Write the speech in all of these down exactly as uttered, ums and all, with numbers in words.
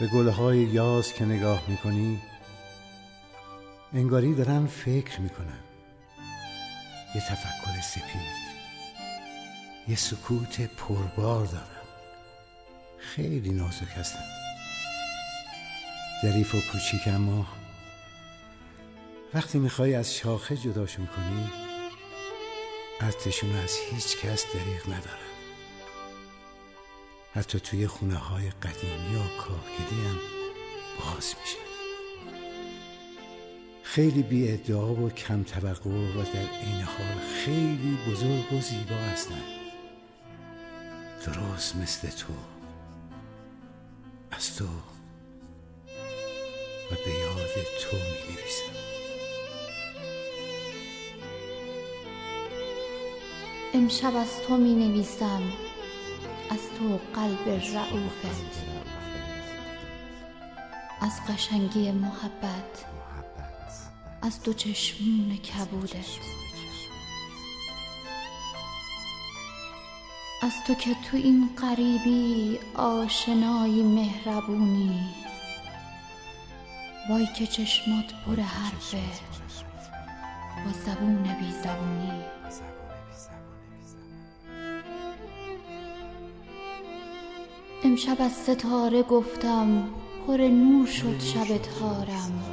به گلهای یاس که نگاه میکنی انگاری دارن فکر میکنن. یه تفکر سپید، یه سکوت پربار دارن. خیلی نازک هستن، ظریف و کوچیک، اما وقتی میخوای از شاخه جداشون کنی عطرشون از هیچ کس دریغ ندارن. حتی توی خونه های قدیمی و کاهگلی هم باز میشن. خیلی بی ادعا و کم توقع و در این حال خیلی بزرگ و زیبا هستن. درست مثل تو، از تو و به یاد تو می نویسم. امشب از تو می نویسم، از تو قلب رعوفت، از قشنگی محبت، از دو چشمون کبودت، از تو که تو این غریبی آشنایی مهربونی. وای که چشمات پر حرفه با زبون بی زبونی. امشب از ستاره گفتم، پر نور شد شب تارم.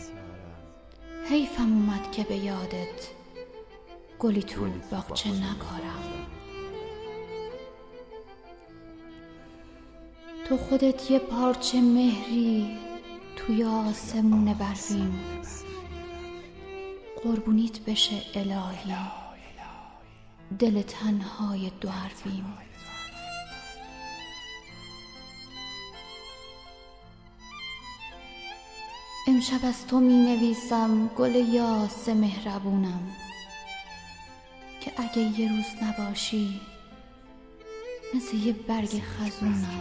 حیفم اومد که به یادت گلی تو باغچه نکارم. تو خودت یه پارچه مهری توی آسمون برفین. قربونیت بشه الهی، دل تنهای دو حرفیم. امشب از تو می نویسم گل یاس مهربونم، که اگه یه روز نباشی مثل یه برگ خزونم.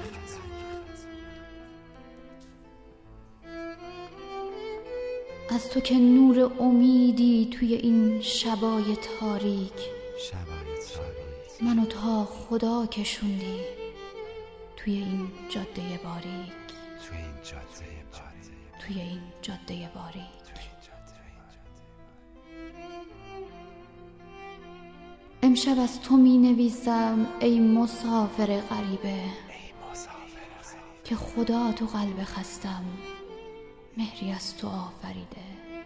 از تو که نور امیدی توی این شبای تاریک. منو تا خدا کشوندی توی این جاده باریک، توی این جاده باریک. امشب از تو می نویسم ای مسافر غریبه، که خدا تو قلب خستم مهری از تو آفریده.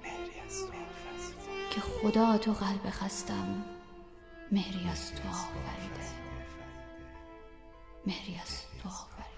که خدا تو قلب خستم مهری از تو آفریده، مهری از تو آفریده.